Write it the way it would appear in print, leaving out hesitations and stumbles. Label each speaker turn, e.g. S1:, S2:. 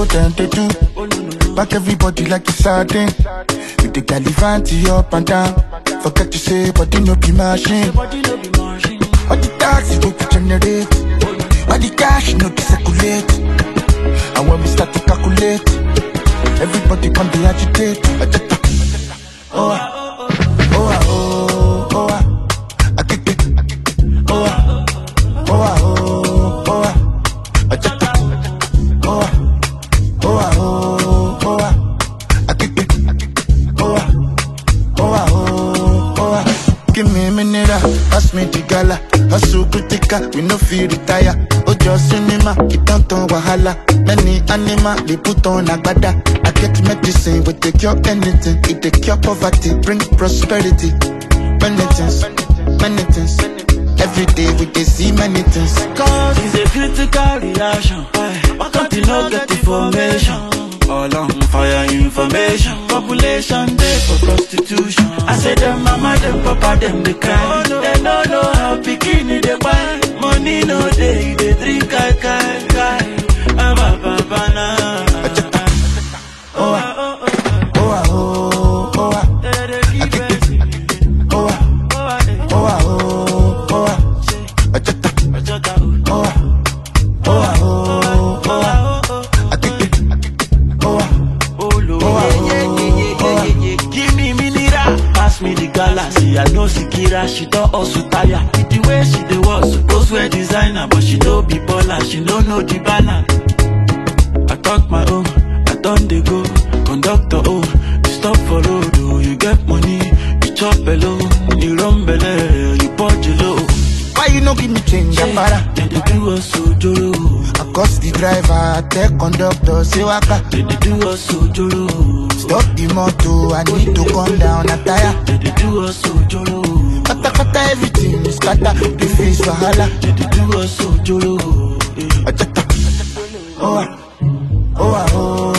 S1: them to do. Back everybody like it's sardine. With the Galivanti up and down. Forget to say, body no be machine. All the taxes go to generate. All the cash no to circulate. And when we start to calculate, everybody come to agitate. Oh, I kick it. Oh, give me a minute, pass me the gala. Hustle critical, we no feel retire. Ojo cinema, it don't turn wahala. Many animal, they put on agbada. I get medicine, we take cure anything. It take cure poverty, bring prosperity. Many things. Every day we can see many things.
S2: Cause it's a critical reaction. Why can't you not get information? All on fire information. Population day for prostitution. I say them mama, them papa, them they cry. They don't know how bikini they buy. Money no day, they drink kai. Me the galaxy, I know Sikira, she don't also tire. With the way she dey walk, suppose wear designer, but she don't be baller, she don't know the banner. I talk my own, I done they go. Conductor, oh, you stop for road, oh, you get money, you chop alone, you run belly, you punch low.
S1: Why you no give me change, Ambara?
S2: They do us so joro.
S1: I cost the driver, I tell conductor, say waka.
S2: They do us so joro.
S1: Stop the motor, I need to come down a tire.
S2: They do us so joro.
S1: Kata everything is kata, the face wahala.
S2: They do us so joro.
S1: Oh,